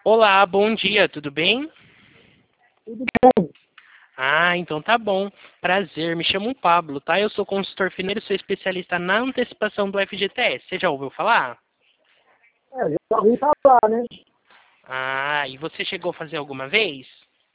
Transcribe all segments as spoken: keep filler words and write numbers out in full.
Olá, bom dia, tudo bem? Tudo bem. Ah, então tá bom. Prazer, me chamo Pablo, tá? Eu sou consultor financeiro e sou especialista na antecipação do F G T S. Você já ouviu falar? É, eu já ouvi falar, né? Ah, e você chegou a fazer alguma vez?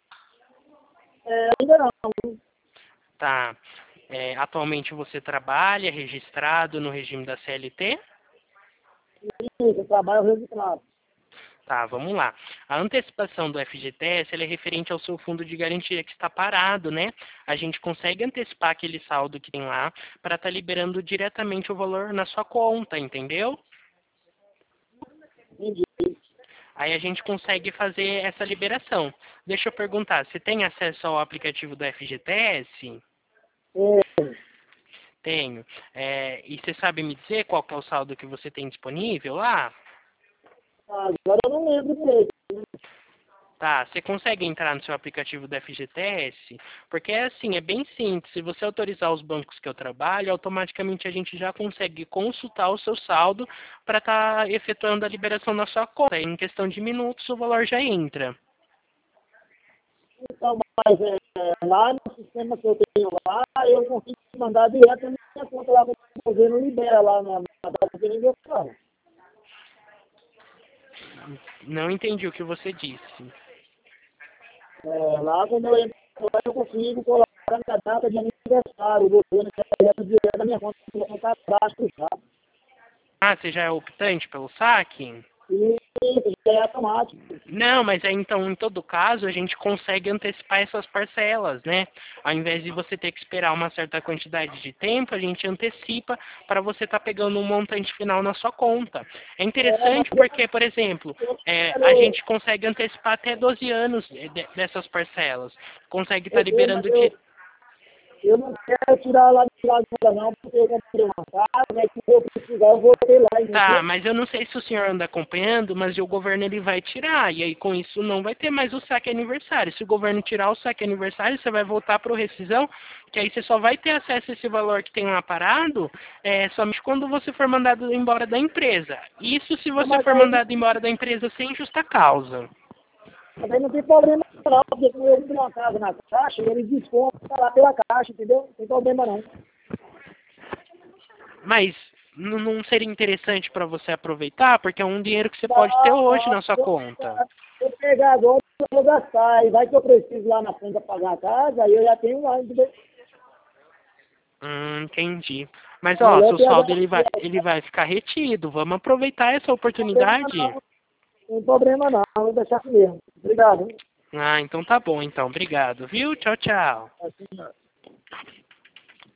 É, ainda não. Tá. É, atualmente você trabalha registrado no regime da C L T? Eu trabalho registrado. Tá, vamos lá. A antecipação do F G T S ela é referente ao seu fundo de garantia que está parado, né? A gente consegue antecipar aquele saldo que tem lá para estar liberando diretamente o valor na sua conta, entendeu? Entendi. Aí a gente consegue fazer essa liberação. Deixa eu perguntar, você tem acesso ao aplicativo do F G T S? É, Tenho. É, e você sabe me dizer qual que é o saldo que você tem disponível lá? agora eu não lembro direito. Tá, você consegue entrar no seu aplicativo do F G T S? Porque é assim, é bem simples. Se você autorizar os bancos que eu trabalho, automaticamente a gente já consegue consultar o seu saldo para estar efetuando a liberação na sua conta. Em questão de minutos, o valor já entra. Então, mas é, lá no sistema que eu tenho lá, eu consigo mandar direto na minha conta lá, porque o governo libera lá na, na data que ninguém fala. Não entendi o que você disse. É, lá quando eu entro lá, eu consigo colocar a minha data de aniversário, o governo quer direto, direto na minha conta, colocar um cadastro já. Ah, você já é optante pelo saque? E isso já é automático. Não, mas aí, então, em todo caso, a gente consegue antecipar essas parcelas, né? Ao invés de você ter que esperar uma certa quantidade de tempo, a gente antecipa para você estar pegando um montante final na sua conta. É É, mas interessante porque, por exemplo, eu é, a quero, gente consegue antecipar até doze anos de- de- dessas parcelas. Consegue estar eu sei, mas liberando eu, de... eu não quero tirar lá de lá de fora não, porque eu comprei uma casa, né, que se eu precisar eu vou ter lá, Tá, entendeu? mas eu não sei se o senhor anda acompanhando, mas o governo ele vai tirar, e aí com isso não vai ter mais o saque aniversário. Se o governo tirar o saque aniversário, você vai voltar para o rescisão, que aí você só vai ter acesso a esse valor que tem lá parado, é, somente quando você for mandado embora da empresa. Isso se Não, você mas for aí, mandado embora da empresa sem justa causa. mas aí não tem problema não, porque como eu comprei uma casa na caixa, eles descontam lá pela caixa, entendeu? Não tem problema não. Mas n- não seria interessante para você aproveitar, porque é um dinheiro que você pode ter Não, hoje não, na sua se eu conta. pegar, se eu pegar agora, eu vou gastar, e vai que eu preciso lá na frente pagar a casa, aí eu já tenho lá, entendeu? Hum, entendi. Mas ó, Melhor seu ter saldo agora, ele vai, ele vai ficar retido. Vamos aproveitar essa não tem problema oportunidade. não, não tem problema não, vou deixar assim mesmo. Obrigado. Hein? Ah, então tá bom, então. Obrigado, viu? Tchau, tchau. Assim,